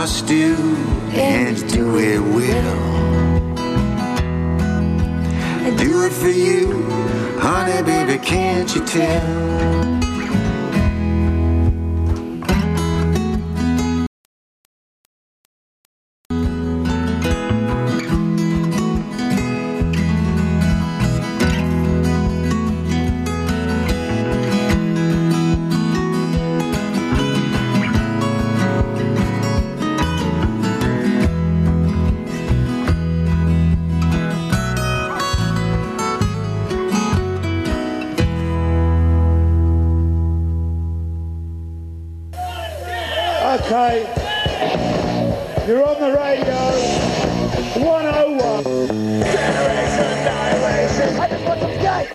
must do, and do it will. Do it for you, honey, baby, can't you tell? Okay, you're on the radio, 101. Generation annihilation. I just want some gay.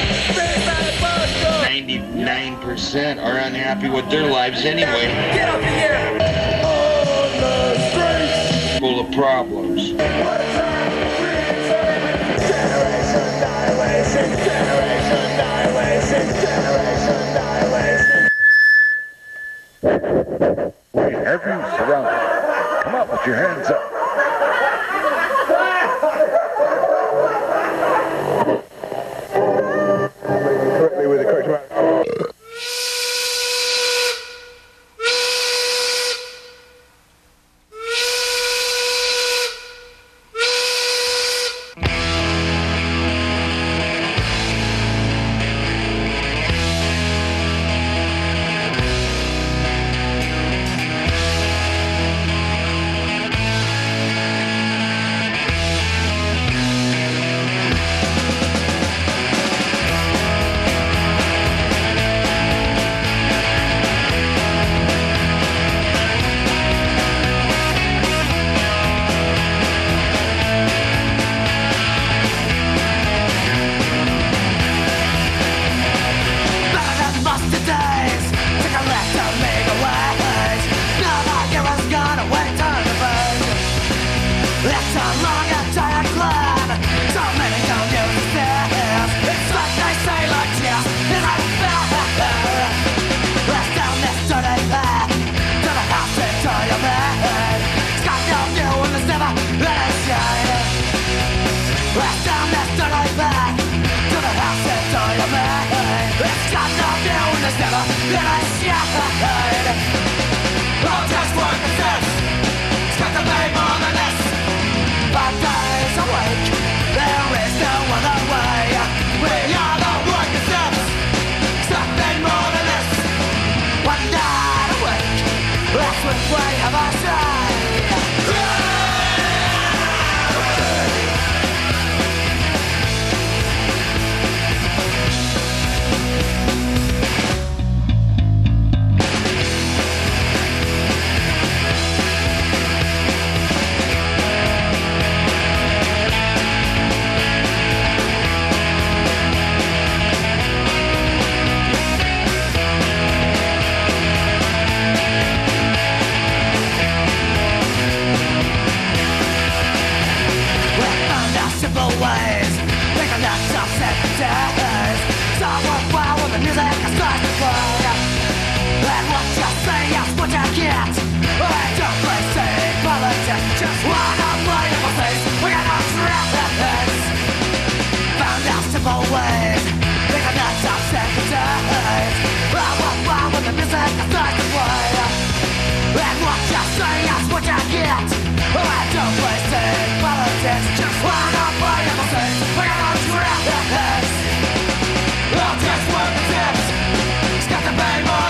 99% are unhappy with their lives anyway. Get up here. On the streets. Full of problems. Generation annihilation. Generation annihilation. Generation annihilation. We have you surrounded. Come on, put your hands up. Correctly with the correct amount.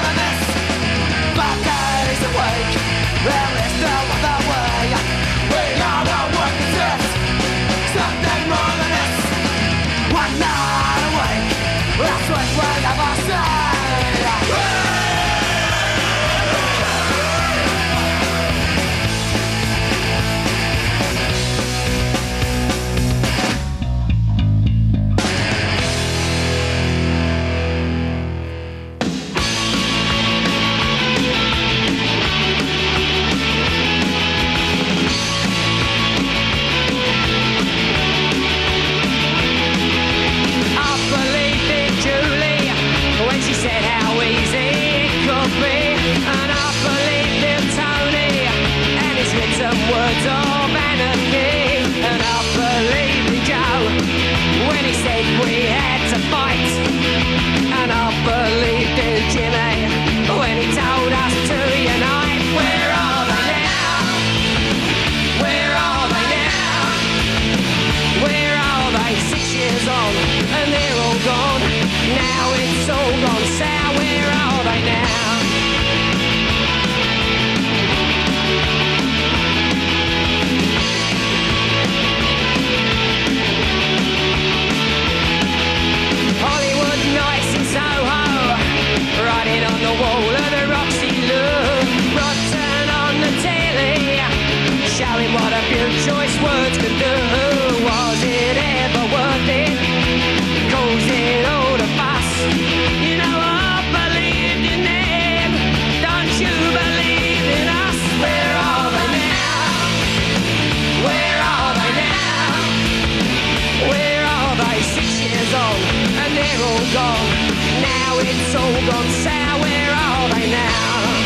There is no other way. We them words of anarchy. And I believed in Joe when he said we had to fight. And I believed in Jimmy when he told us to unite. Where are they now? Where are they now? Where are they? 6 years on and they're all gone. Now it's all gone sour. Where are they now? Hollywood nights in Soho, writing on the wall of the Roxy Lou, rotten on the telly, showing what a few choice words can do. Was it ever worth it? Causing all the fuss. You know I believed in them. Don't you believe in us? Where are they now? Where are they now? Where are they? 6 years on and they're all gone. Now it's all gone sour. Where are they now?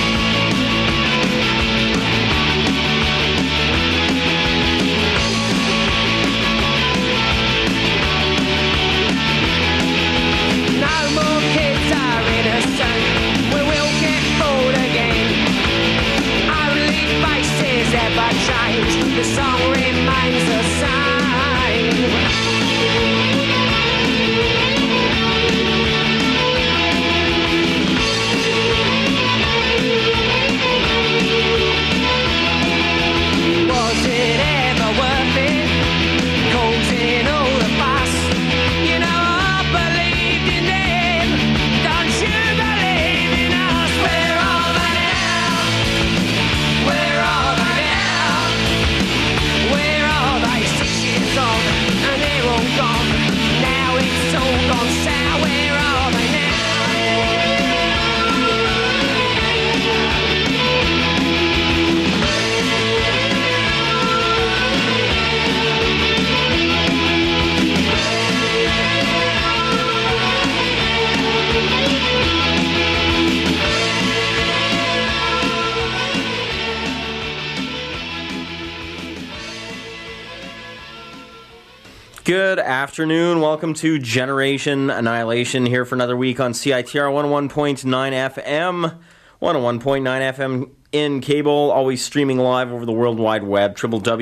No more kids are innocent. We will get fooled again. Only faces ever change. The song remains the same. Was it ever worth it? Causing all the fuss. You know I believed in them. Don't you believe in us? Where are they now? Where are they now? Where are they? 6 years on and they're all gone. Now it's all gone sour. Where are they now? Good afternoon. Welcome to Generation Annihilation here for another week on CITR 101.9 FM, 101.9 FM in cable, always streaming live over the World Wide Web,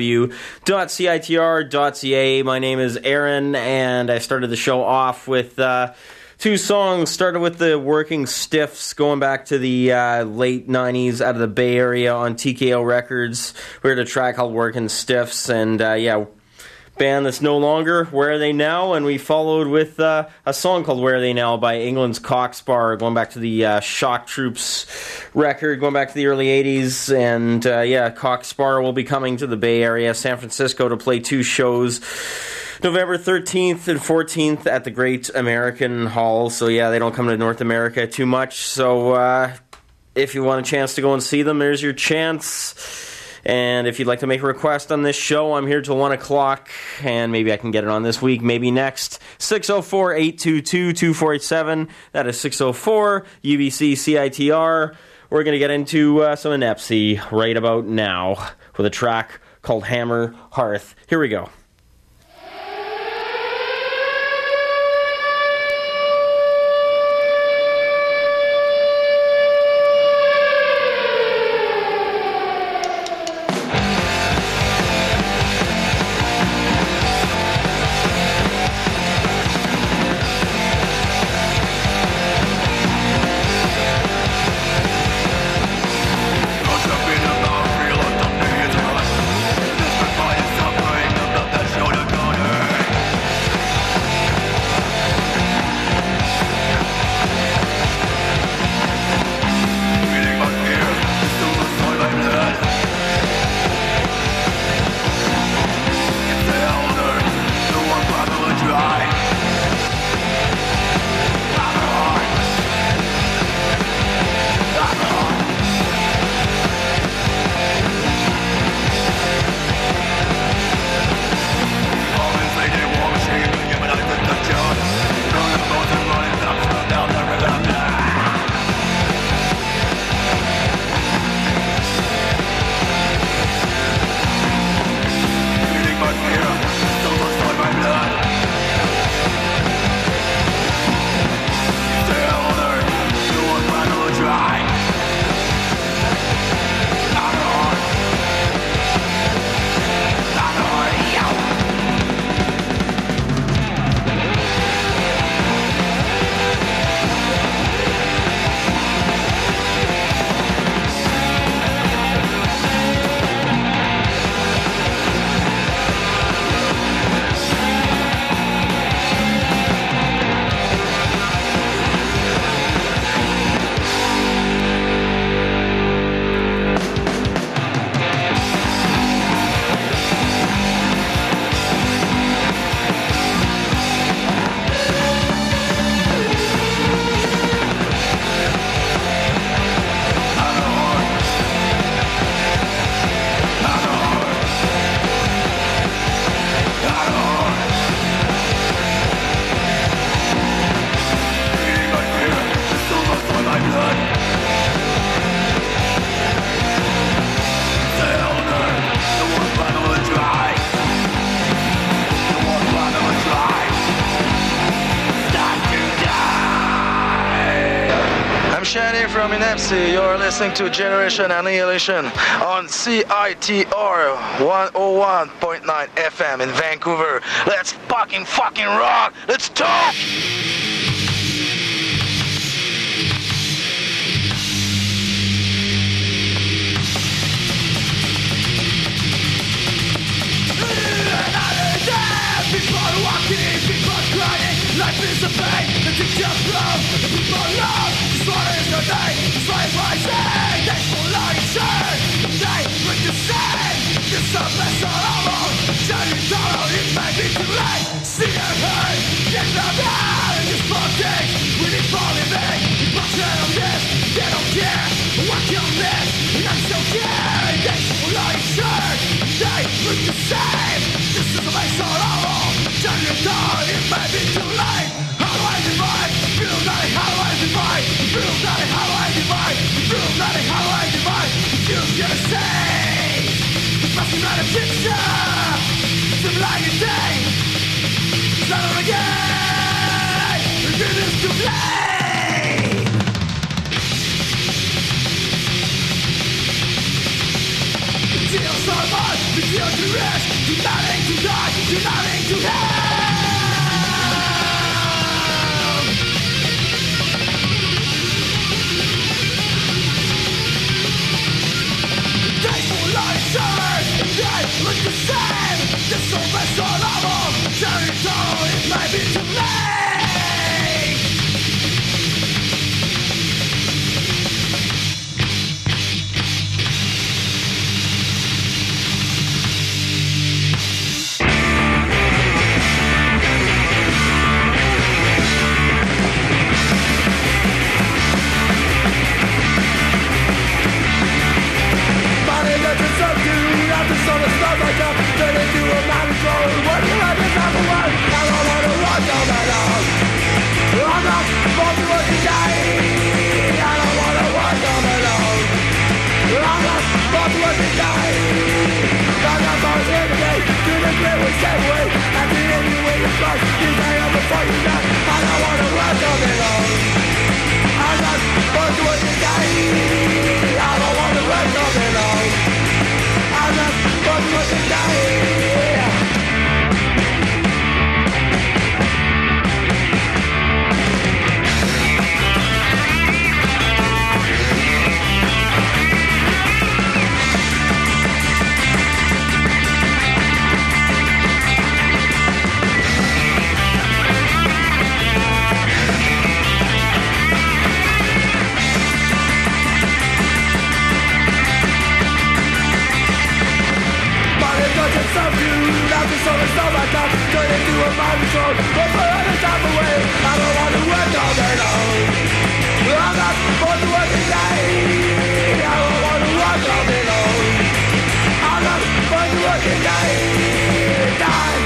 www.citr.ca. My name is Aaron, and I started the show off with two songs. Started with the Working Stiffs, going back to the late 90s out of the Bay Area on TKO Records. We heard a track called Working Stiffs, and band that's no longer. Where Are They Now? And we followed with a song called Where Are They Now by England's Cockspur, going back to the Shock Troops record, going back to the early 80s. And Cockspur will be coming to the Bay Area, San Francisco, to play two shows, November 13th and 14th at the Great American Hall. So yeah, they don't come to North America too much. So if you want a chance to go and see them, there's your chance. And if you'd like to make a request on this show, I'm here till 1 o'clock, and maybe I can get it on this week, maybe next. 604-822-2487. That is 604-UBC-CITR. We're going to get into some Inepsy right about now with a track called Hammer Hearth. Here we go. Suffering of the Ramin MC. You're listening to Generation Annihilation on CITR 101.9 FM in Vancouver. Let's fucking rock! Let's talk! People walking, people crying, life is a pain, the teachers blow, the people love, this one is the day, this one is rising, thanks for lying, shame, they bring the same, this is a mess all over, shining down, it may be too late, see and hurt, get them out, in this politics, we need for living, we passion on this, they don't care, what you'll miss, and I'm still caring, thanks for lying, shame, they bring the same, this is a mess all over, shining down, it may be too late. How do I divide? Feel like how do I divide? Feel like how do I divide? Feel like how do I divide? You can say the best not a picture. Seem like a day. Start on again. It is too late. Feel so much, we feel to rest. Do nothing to die, do nothing to have. Look the same, this so much all over. Turn it down, it might be too late. Money doesn't subdue, not the sun is not like up. Turn into a mind control. What do I do now for what? I don't wanna walk all night long. I'm not supposed to work today. I don't wanna walk all night long. I'm not supposed to work today. I'm not supposed to every day. Do the great way, stay away. At the end you wait your close. You die up before you die. I don't wanna work all night long. I'm not supposed to work today. I don't wanna work all night long. I'm not supposed to work today. Now the sun is not like up. Turn into a mind control. But for other time away, I don't want to work all day long. I'm not supposed to work today. I don't want to work all day long. I'm not supposed to work today. Die.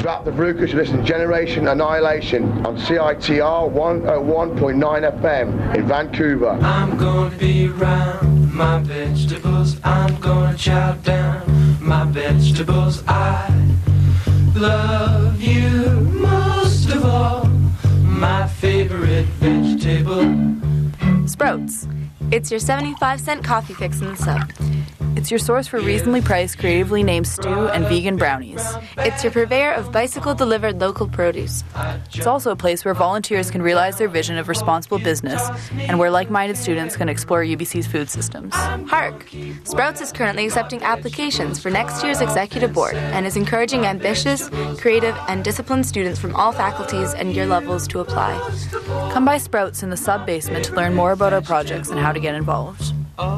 up the Verucas, you listen to Generation Annihilation on CITR 101.9 FM in Vancouver. I'm gonna be around my vegetables. I'm gonna chow down my vegetables. I love you most of all. My favorite vegetable. Sprouts. It's your 75-cent coffee fix in the sub. It's your source for reasonably priced, creatively named stew and vegan brownies. It's your purveyor of bicycle-delivered local produce. It's also a place where volunteers can realize their vision of responsible business and where like-minded students can explore UBC's food systems. Hark! Sprouts is currently accepting applications for next year's executive board and is encouraging ambitious, creative, and disciplined students from all faculties and year levels to apply. Come by Sprouts in the sub-basement to learn more about our projects and how to get involved.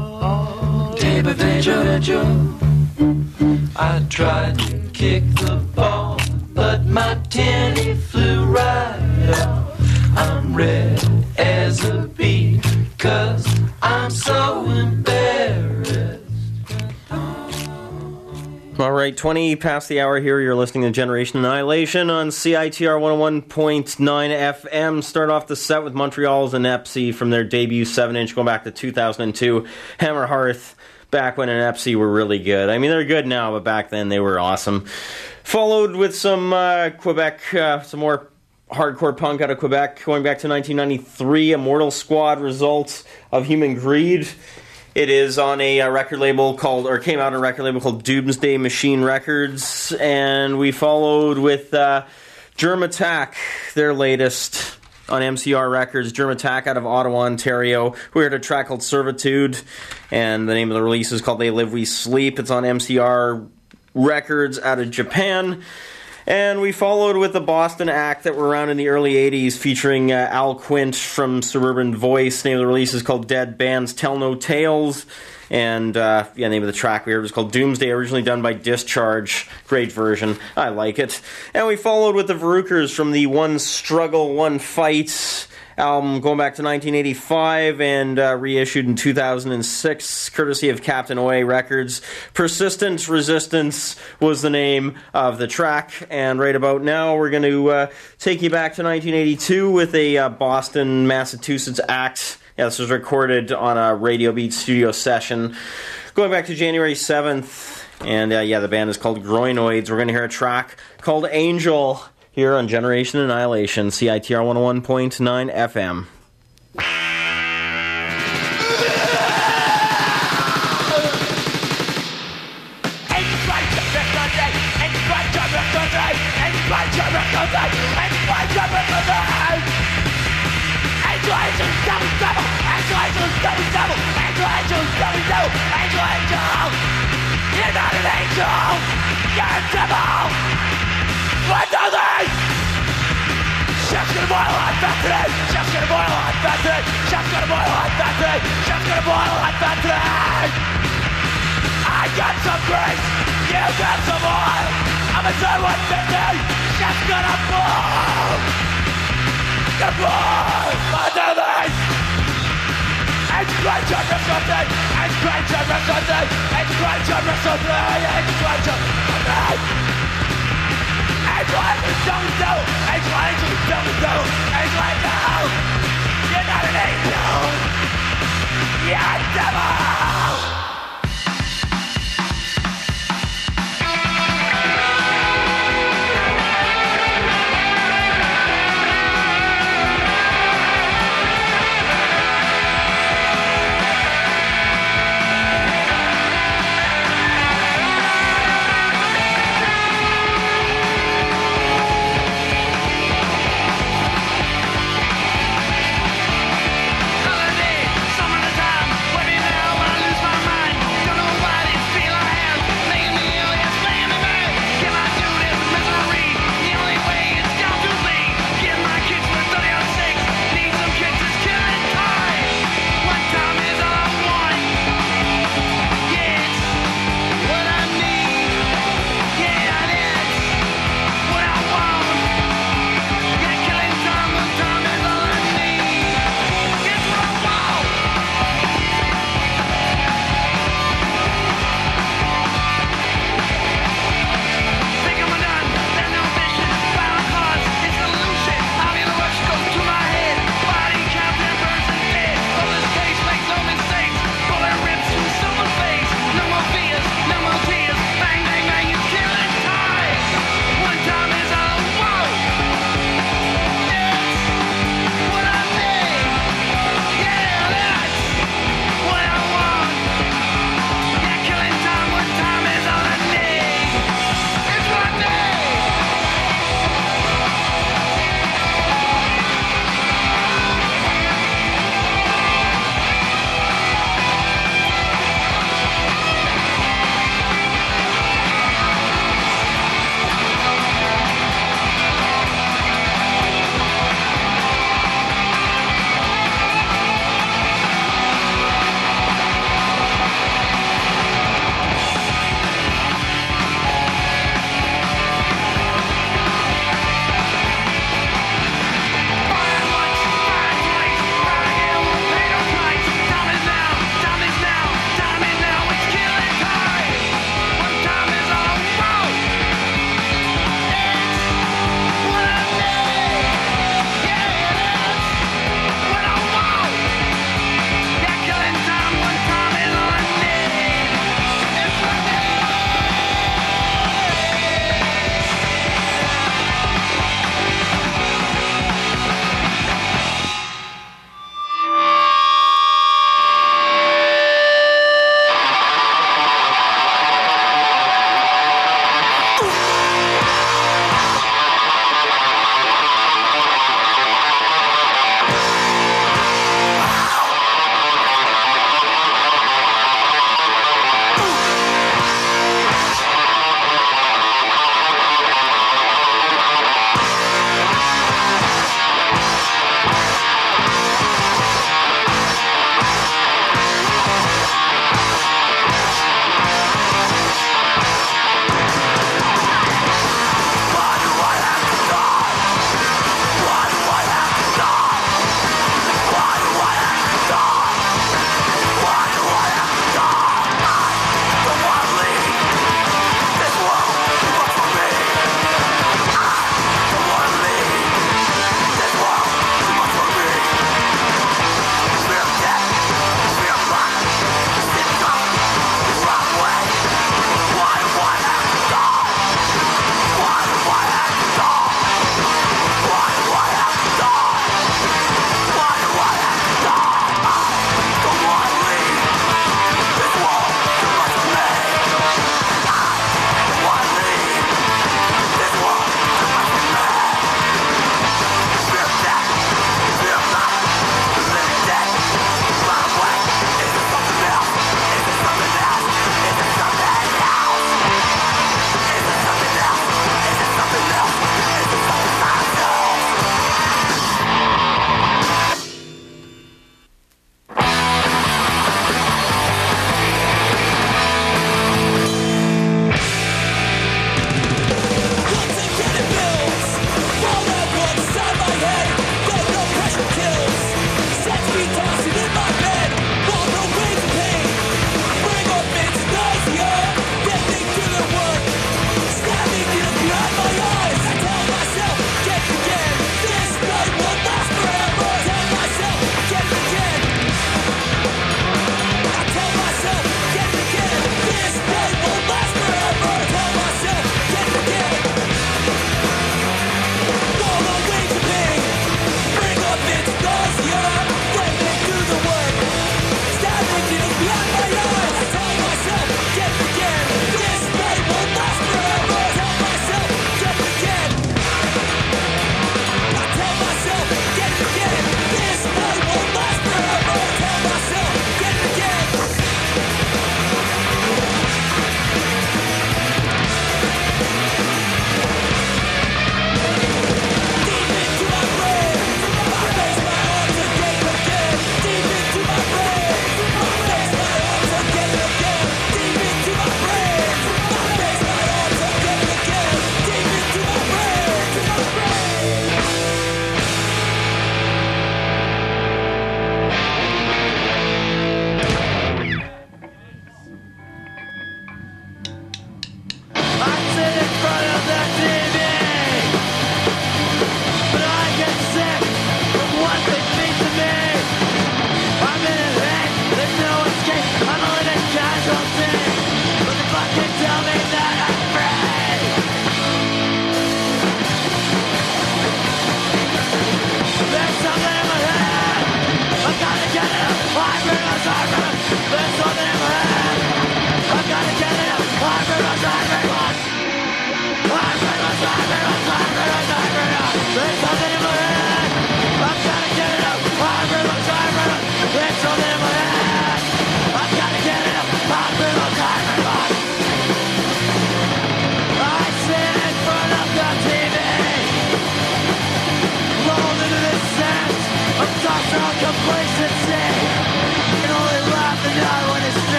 I tried to kick the ball, but my tenny flew right off. I'm red as a beet, 'cause I'm so embarrassed. All right, 20 past the hour here. You're listening to Generation Annihilation on CITR 101.9 FM. Start off the set with Montreal's Inepsy from their debut 7-inch going back to 2002. Hammer Hearth, back when Inepsy were really good. I mean, they're good now, but back then they were awesome. Followed with some Quebec, some more hardcore punk out of Quebec, going back to 1993, Immortal Squad, Result of Human Greed. It is on a record label called, or came out on a record label called Doomsday Machine Records, and we followed with Germ Attack, their latest on MCR Records. Germ Attack out of Ottawa, Ontario. We heard a track called Servitude, and the name of the release is called They Live, We Sleep. It's on MCR Records out of Japan. And we followed with a Boston act that were around in the early 80s featuring Al Quint from Suburban Voice. The name of the release is called Dead Bands Tell No Tales. And, the name of the track we heard was called Doomsday, originally done by Discharge. Great version. I like it. And we followed with the Verucas from the One Struggle, One Fight album going back to 1985 and reissued in 2006, courtesy of Captain OA Records. Persistent Resistance was the name of the track, and right about now we're going to take you back to 1982 with a Boston, Massachusetts act. Yeah, this was recorded on a Radio Beat studio session going back to January 7th, and the band is called Groinoids. We're going to hear a track called Angel here on Generation Annihilation, CITR 101.9 FM. You're not an angel, you're a devil. What are they? Chef's gonna boil hot fat today. Chef's gonna boil hot fat today. Chef's gonna boil hot fat today. Chef's gonna boil hot fat today. I got some grease, you got some oil. I'ma do 150. Chef's gonna boil. Gonna boil. What are they? It's crunch on restaurant. It's crunch on restaurant. It's crunch on restaurant. It's crunch on restaurant. It's like a stone dough. It's like a stone dough. It's like you're not an angel. You're a devil. Summer time, let me know when I lose my mind.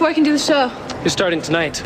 before I can do the show? You're starting tonight.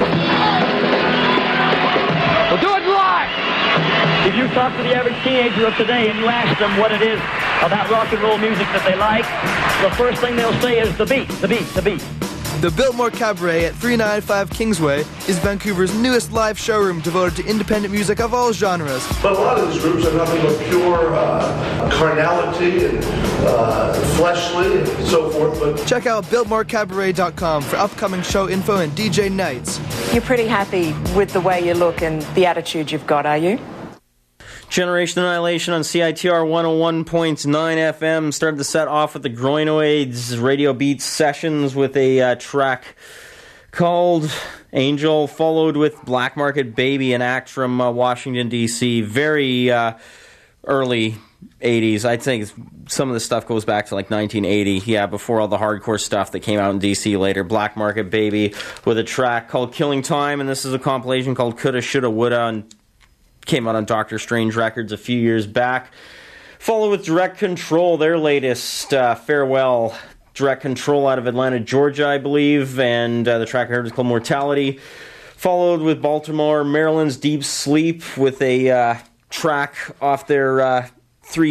We'll do it live! If you talk to the average teenager of today and you ask them what it is about rock and roll music that they like, the first thing they'll say is the beat, the beat, the beat. The Biltmore Cabaret at 395 Kingsway is Vancouver's newest live showroom devoted to independent music of all genres. But a lot of these groups are nothing but pure carnality and fleshly and so forth. But check out BiltmoreCabaret.com for upcoming show info and DJ nights. You're pretty happy with the way you look and the attitude you've got, are you? Generation Annihilation on CITR 101.9 FM. Started the set off with the Groinoids Radio Beats sessions with a track called Angel, followed with Black Market Baby, an act from Washington, D.C. Very early 80s. I think some of the stuff goes back to like 1980. Yeah, before all the hardcore stuff that came out in D.C. later. Black Market Baby with a track called Killing Time, and this is a compilation called Coulda, Shoulda, Woulda, and came out on Dr. Strange Records a few years back. Followed with Direct Control, their latest Farewell. Direct Control out of Atlanta, Georgia, I believe, and the track I heard is called Mortality. Followed with Baltimore, Maryland's Deep Sleep with a track off their 3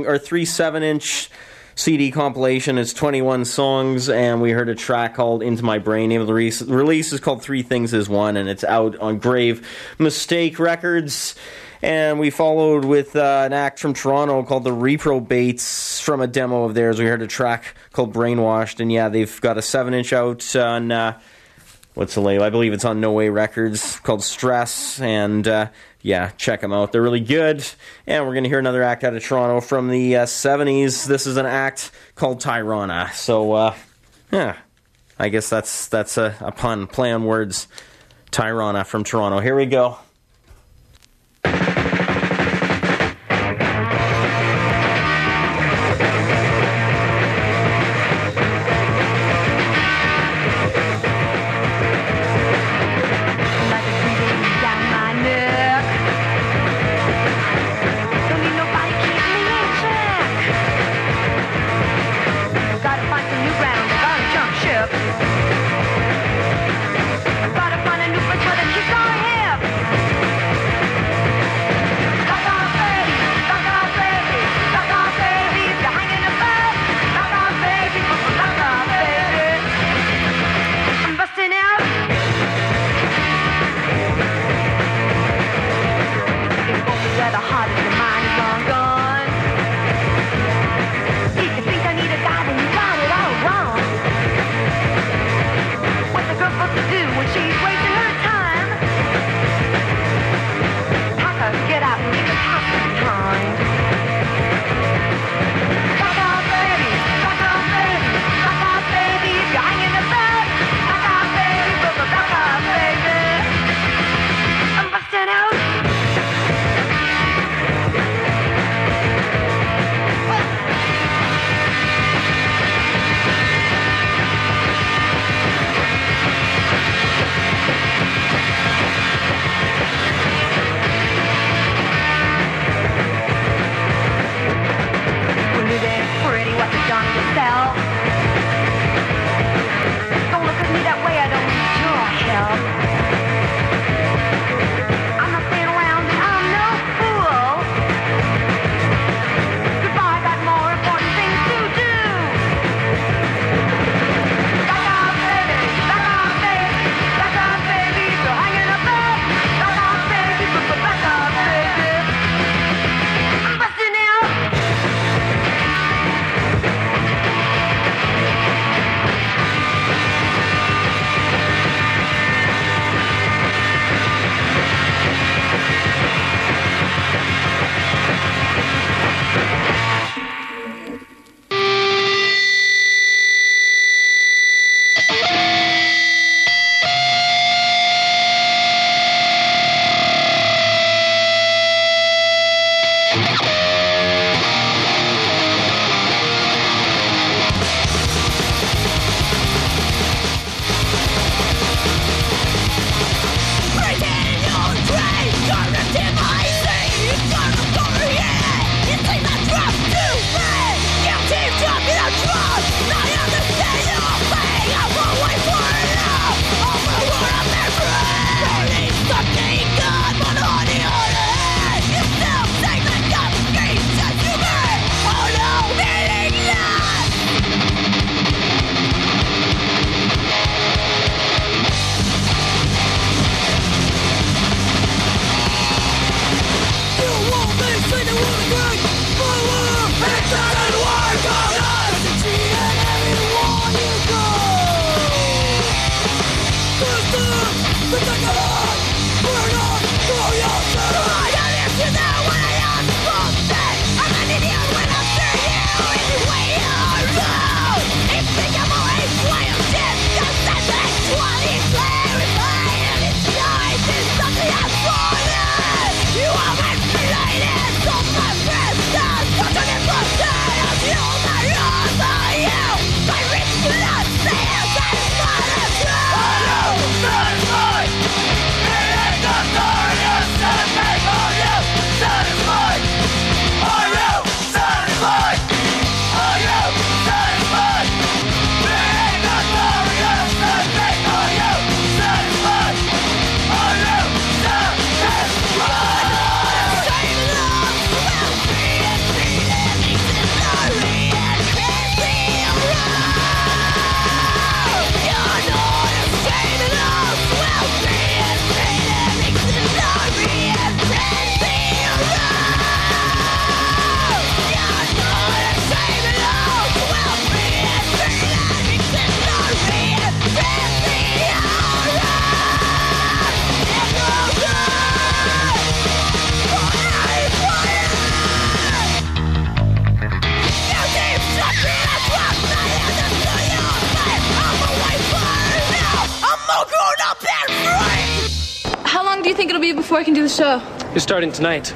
7-inch CD compilation. It's 21 songs, and we heard a track called Into My Brain. Name of the release is called Three Things Is One, and it's out on Grave Mistake Records. And we followed with an act from Toronto called The Reprobates from a demo of theirs. We heard a track called Brainwashed, and yeah, they've got a 7-inch out on what's the label? I believe it's on No Way Records, called Stress, and yeah, check them out. They're really good. And we're going to hear another act out of Toronto from the 70s. This is an act called Tyrana. So, yeah, I guess that's a pun, play on words. Tyrana from Toronto. Here we go. Gotta find a new place where the kids are hip. before I can do the show. You're starting tonight.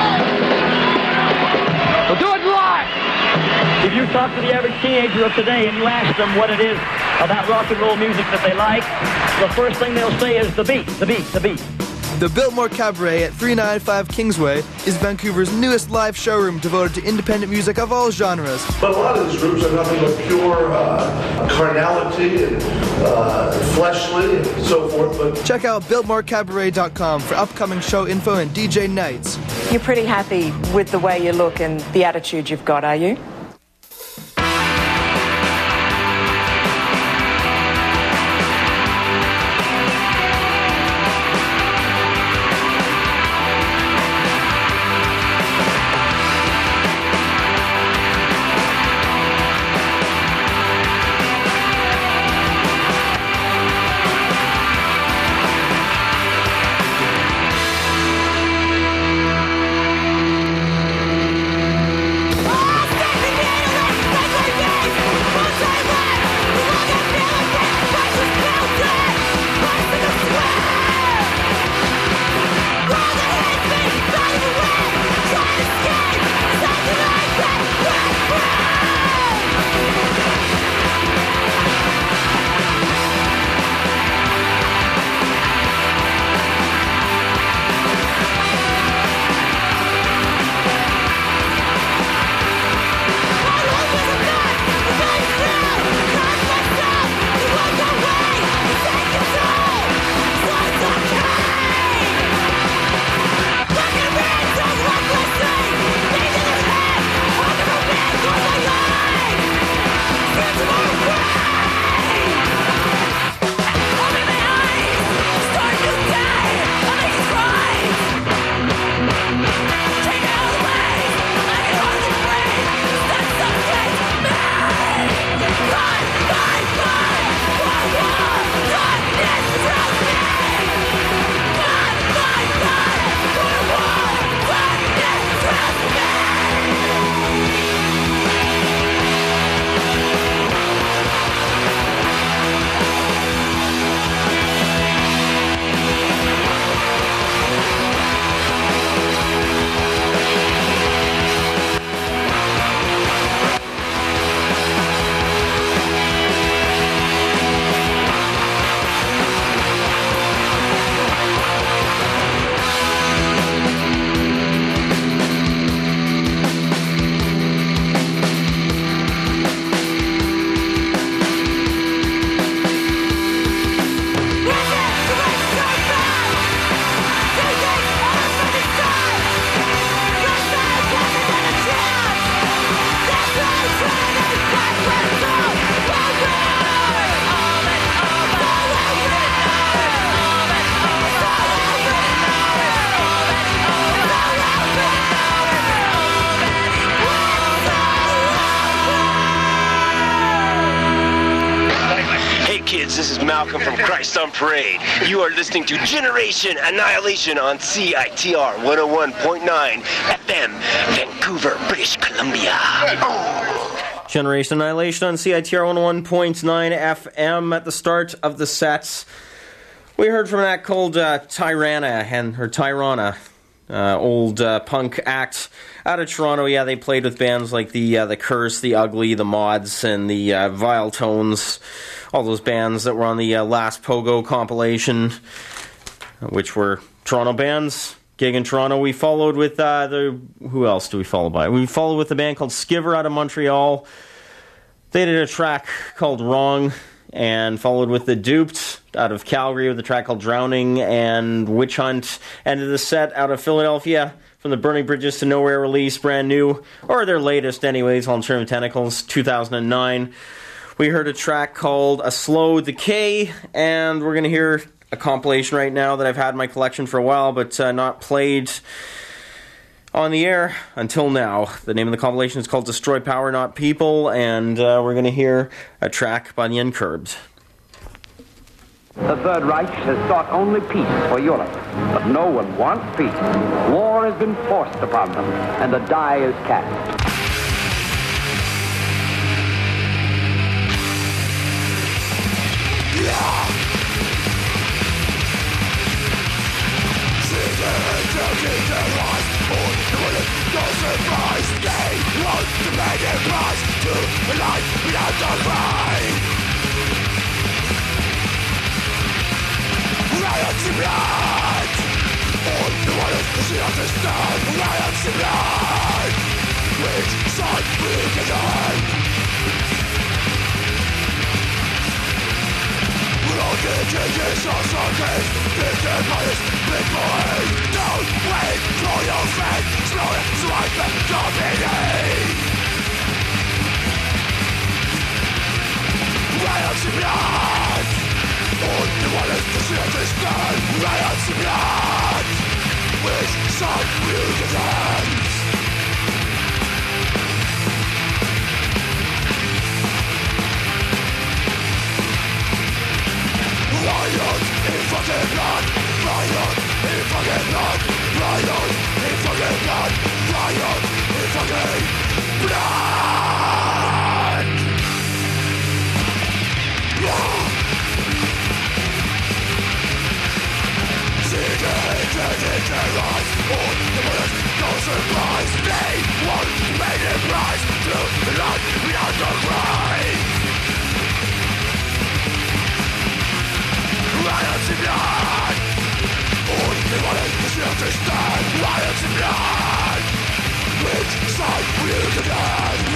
We'll do it live! If you talk to the average teenager of today and you ask them what it is about rock and roll music that they like, the first thing they'll say is the beat, the beat, the beat. The Biltmore Cabaret at 395 Kingsway is Vancouver's newest live showroom devoted to independent music of all genres. But a lot of these groups are nothing but pure carnality and fleshly and so forth. But check out BiltmoreCabaret.com for upcoming show info and DJ nights. You're pretty happy with the way you look and the attitude you've got, are you? This is Malcolm from Christ on Parade. You are listening to Generation Annihilation on CITR 101.9 FM, Vancouver, British Columbia. Oh. Generation Annihilation on CITR 101.9 FM. At the start of the sets, we heard from an act called Tyrana and her Tyrana. Old punk act out of Toronto. Yeah, they played with bands like the Curse, the Ugly, the Mods, and the Vile Tones. All those bands that were on the last Pogo compilation, which were Toronto bands. Gig in Toronto. We followed with who else do we follow by? We followed with a band called Skiver out of Montreal. They did a track called Wrong, and followed with the Duped out of Calgary with a track called Drowning, and Witch Hunt ended the set out of Philadelphia from the Burning Bridges to Nowhere release, brand new, or their latest anyways, Alternative Tentacles, 2009. We heard a track called A Slow Decay, and we're going to hear a compilation right now that I've had in my collection for a while, but not played on the air until now. The name of the compilation is called Destroy Power, Not People, and we're going to hear a track by the Uncurbed. The Third Reich has sought only peace for Europe, but no one wants peace. War has been forced upon them, and the die is cast. Yeah. melting their eyes. On the world, no surprise. They want to pay their price to a life without the cry. Riots in blood. On the world, she understands. Riots in blood. Which side will get on? Changes of circuits, distant bias, big boy. Don't wait for your fate, slowly swipe the dominate. Riots in blood. On the wallet to see understand. Riots in blood. Which side will get on? Riot in fucking blood. Riot in fucking blood. Riot in fucking blood. Riot in fucking blood. See the hatred in their eyes. On the bullets, no surprise. They want to pay the price to the light without the cry. Riots in blood. Only one is to understand. Riots in blood. Which side will get on?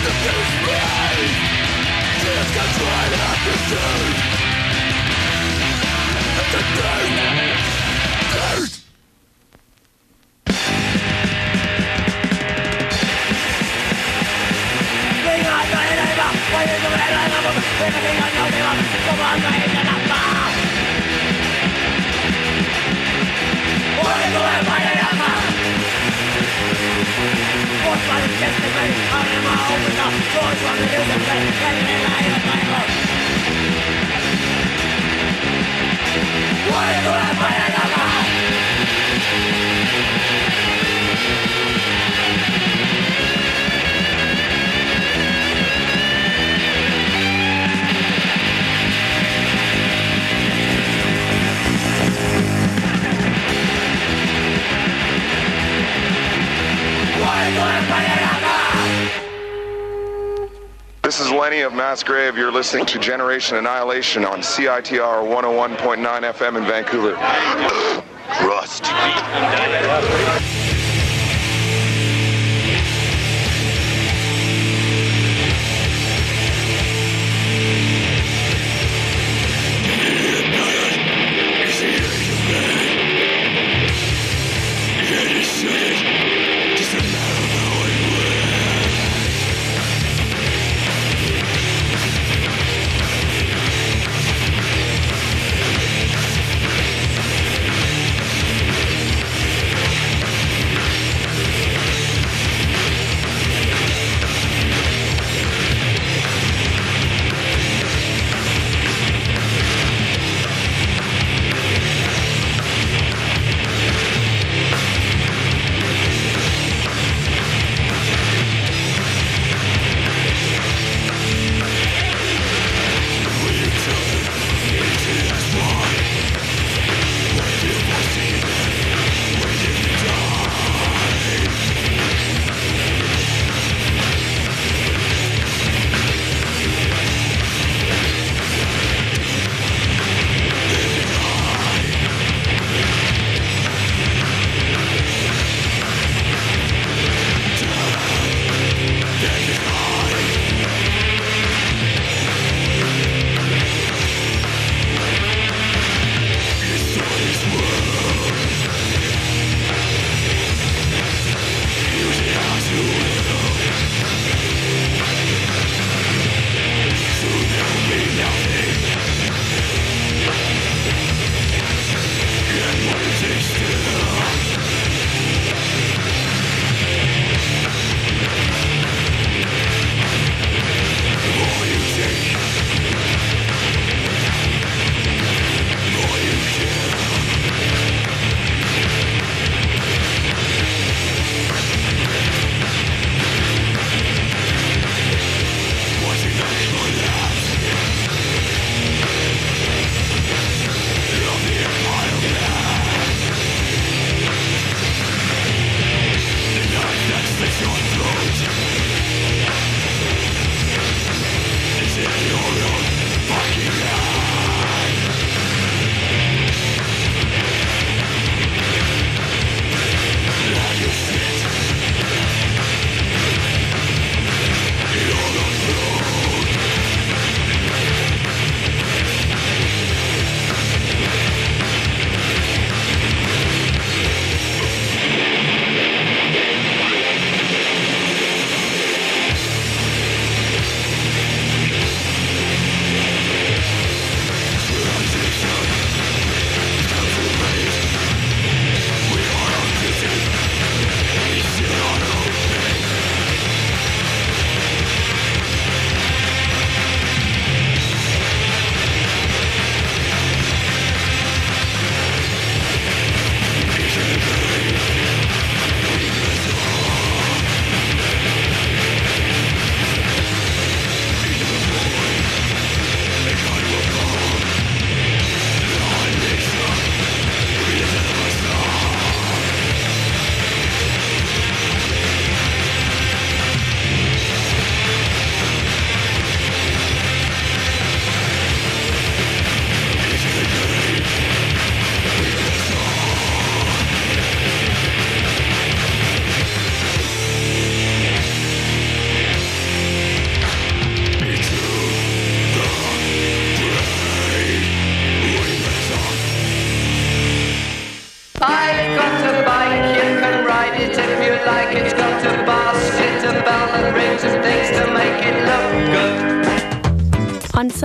This is Lenny of Mass Grave. You're listening to Generation Annihilation on CITR 101.9 FM in Vancouver. Rust.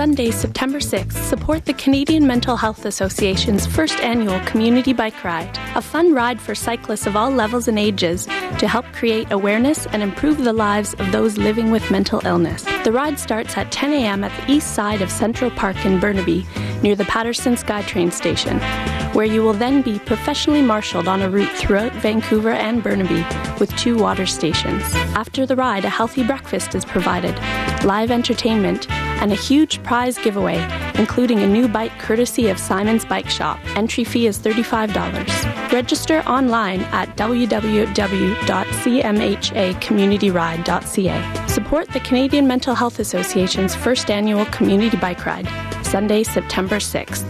Sunday, September 6th, support the Canadian Mental Health Association's first annual community bike ride, a fun ride for cyclists of all levels and ages to help create awareness and improve the lives of those living with mental illness. The ride starts at 10 a.m. at the east side of Central Park in Burnaby, near the Patterson SkyTrain station, where you will then be professionally marshaled on a route throughout Vancouver and Burnaby with 2 water stations. After the ride, a healthy breakfast is provided, live entertainment, and a huge prize giveaway, including a new bike courtesy of Simon's Bike Shop. Entry fee is $35. Register online at www.cmhacommunityride.ca. Support the Canadian Mental Health Association's first annual community bike ride, Sunday, September 6th.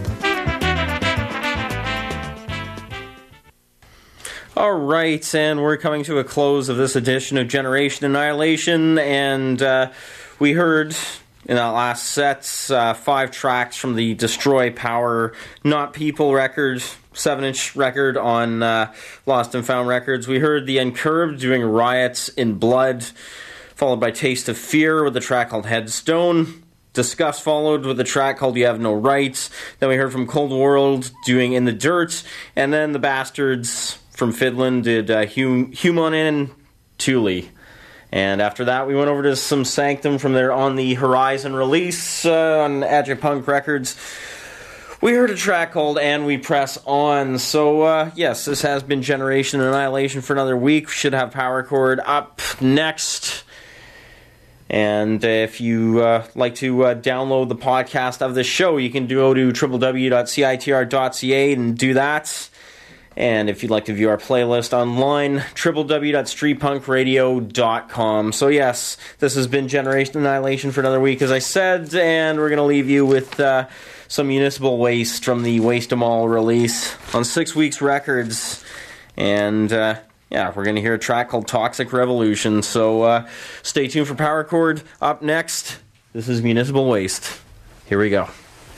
All right, and we're coming to a close of this edition of Generation Annihilation, and we heard in that last set 5 tracks from the Destroy Power Not People record, 7-inch record on Lost and Found Records. We heard the Uncurbed doing Riots in Blood, followed by Taste of Fear with a track called Headstone. Disgust followed with a track called You Have No Rights. Then we heard from Cold World doing In the Dirt, and then the Bastards from Finland did Humonin Tuli. And after that, we went over to some Sanctum from their On the Horizon release on Agipunk Records. We heard a track called And We Press On. So, yes, this has been Generation Annihilation for another week. We should have Power Chord up next. And if you like to download the podcast of this show, you can go to www.citr.ca and do that. And if you'd like to view our playlist online, www.streetpunkradio.com. So yes, this has been Generation Annihilation for another week, as I said, and we're going to leave you with some Municipal Waste from the Waste 'Em All release on 6 Weeks Records. And yeah, we're going to hear a track called Toxic Revolution. So stay tuned for Power Chord. Up next, this is Municipal Waste. Here we go.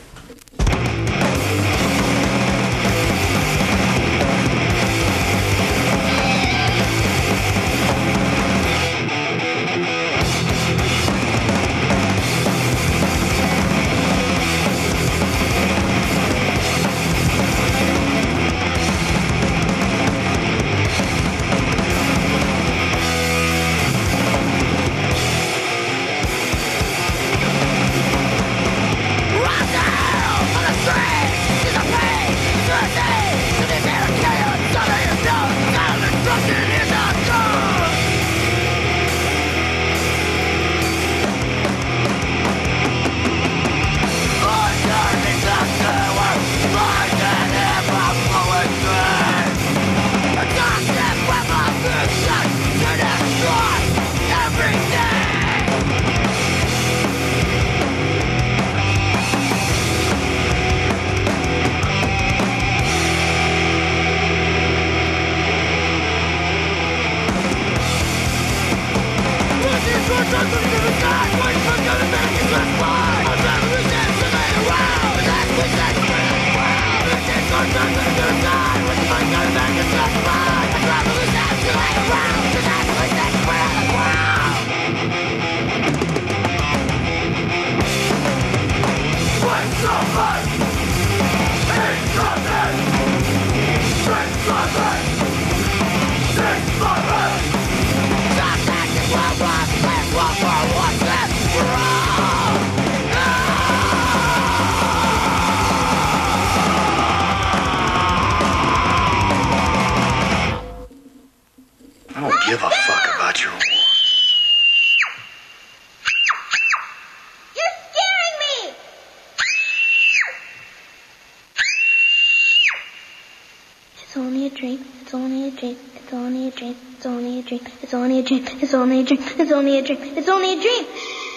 It's only a dream.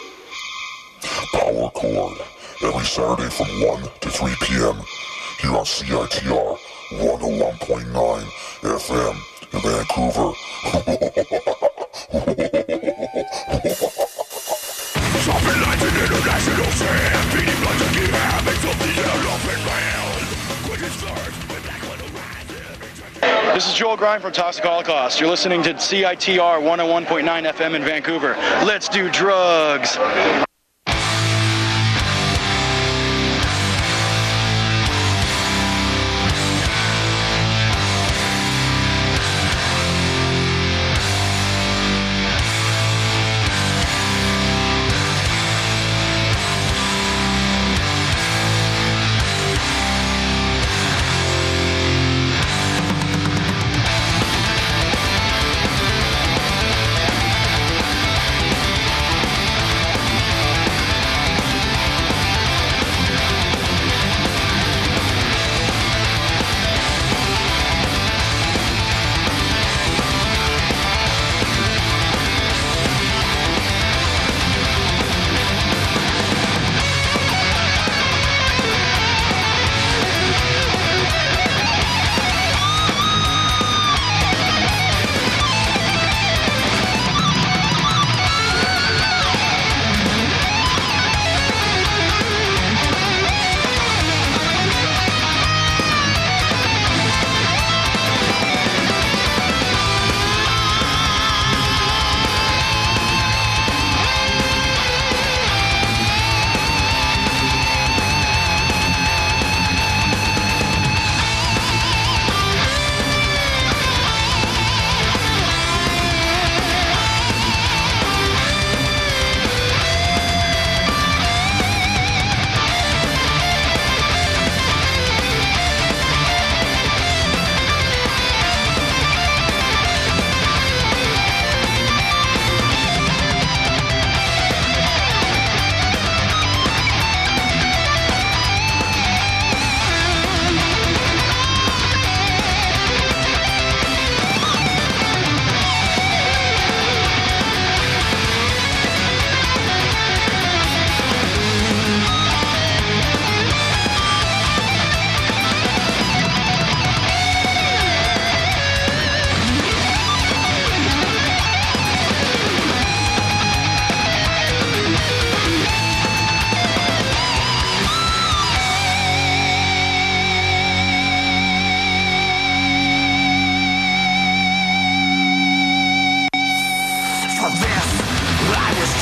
Power Chord, every Saturday from 1 to 3 p.m. here on CITR 101.9 FM in Vancouver. Something like an international fan, beating blood to keep habits of the elephant man. This is Joel Grime from Toxic Holocaust. You're listening to CITR 101.9 FM in Vancouver. Let's do drugs.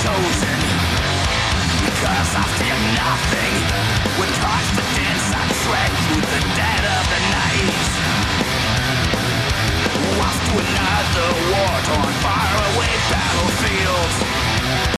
chosen. Because I fear nothing. With constant dance I tread through the dead of the night. Off to another